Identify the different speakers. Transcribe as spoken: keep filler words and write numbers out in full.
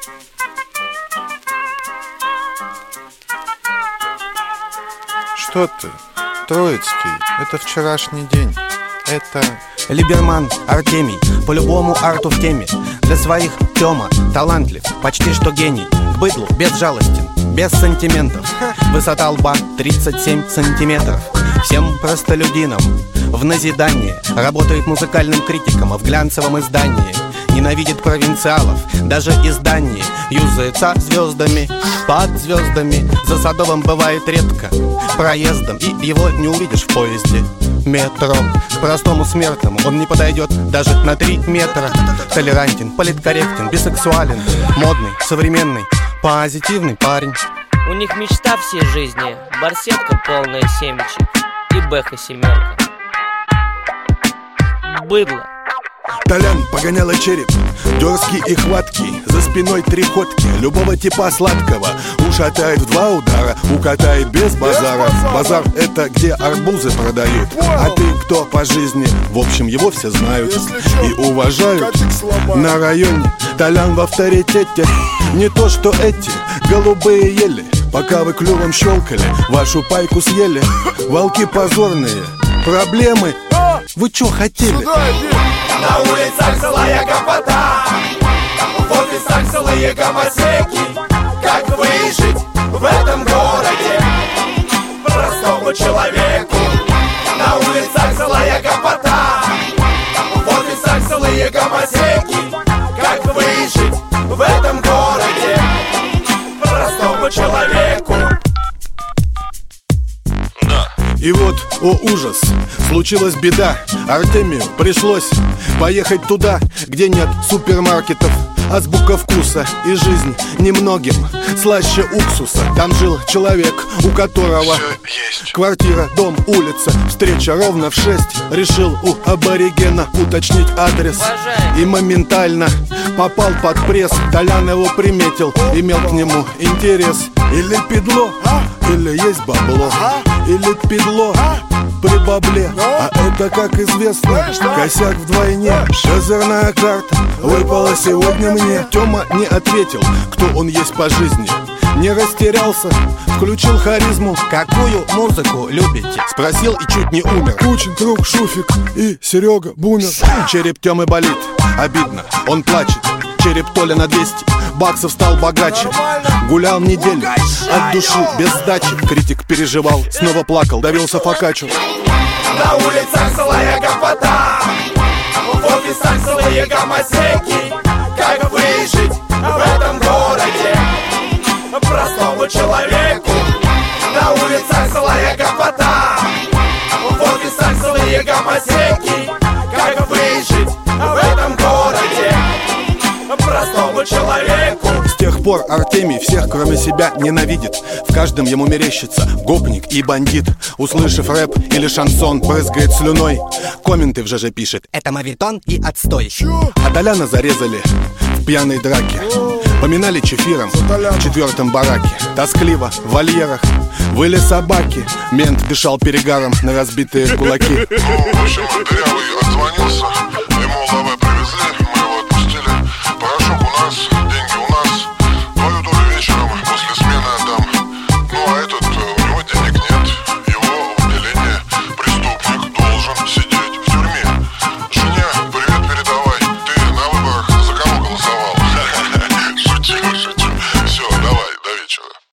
Speaker 1: Что ты, Троицкий, это вчерашний день. Это...
Speaker 2: Либерман Артемий, по-любому арту в теме. Для своих Тёма талантлив, почти что гений. К быдлу безжалостен, без сантиментов. Высота лба тридцать семь сантиметров. Всем простолюдинам в назидание. Работает музыкальным критиком в глянцевом издании. Ненавидит провинциалов, даже издание. Юзается звездами, под звездами. За Садовым бывает редко проездом, и его не увидишь в поезде метро. К простому смертному он не подойдет даже на три метра. Толерантен, политкорректен, бисексуален, модный, современный, позитивный парень.
Speaker 3: У них мечта всей жизни, барсетка полная семечек и бэха семерка. Быдло.
Speaker 4: Толян погоняла череп, дерзкий и хваткий, за спиной три ходки, любого типа сладкого. Ушатает в два удара, укатает без базара. Базар — это где арбузы продают. А ты кто по жизни? В общем, его все знают и уважают. На районе Толян в авторитете. Не то что эти голубые ели. Пока вы клювом щелкали, вашу пайку съели. Волки позорные, проблемы. Вы чё хотели?
Speaker 5: На улицах злая гопота, в офисах злые гомосеки. Как выжить в этом городе простому человеку? На улицах злая гопота, в офисах злые гомосеки. Как выжить в этом городе простому человеку?
Speaker 4: И вот, о ужас, случилась беда. Артемию пришлось поехать туда, где нет супермаркетов. Азбука вкуса и жизнь немногим слаще уксуса. Там жил человек, у которого квартира, дом, улица. Встреча ровно в шесть. Решил у аборигена уточнить адрес и моментально попал под пресс. Толян его приметил, имел к нему интерес. Или педло, или есть бабло, или педло при бабле. А это, как известно, косяк вдвойне. Козырная карта выпала сегодня мне. Тёма не ответил, кто он есть по жизни. Не растерялся, включил харизму.
Speaker 2: Какую музыку любите?
Speaker 4: Спросил и чуть не умер. Кучин, Круг, Шуфик и Серега Бумер. Череп Тёмы болит, обидно, он плачет. Череп Толя на двести баксов стал богаче. Гулял неделю от души, без сдачи. Критик переживал, снова плакал, давился фокаччо.
Speaker 5: На улицах злая гопота, в офисах злые гомосеки. Как выжить в этом городе простому человеку? На улицах злая гопота, в офисах злые гомосеки. Как выжить в этом городе простому человеку?
Speaker 4: С тех пор Артемий всех, кроме себя, ненавидит. В каждом ему мерещится гопник и бандит. Услышав рэп или шансон, брызгает слюной. Комменты в ЖЖ пишет:
Speaker 2: это моветон и отстой.
Speaker 4: А Толяна зарезали в пьяной драке. Поминали чефиром в четвертом бараке. Тоскливо в вольерах выли собаки. Мент дышал перегаром на разбитые кулаки.
Speaker 6: Ну, в общем, дырявый отзвонился.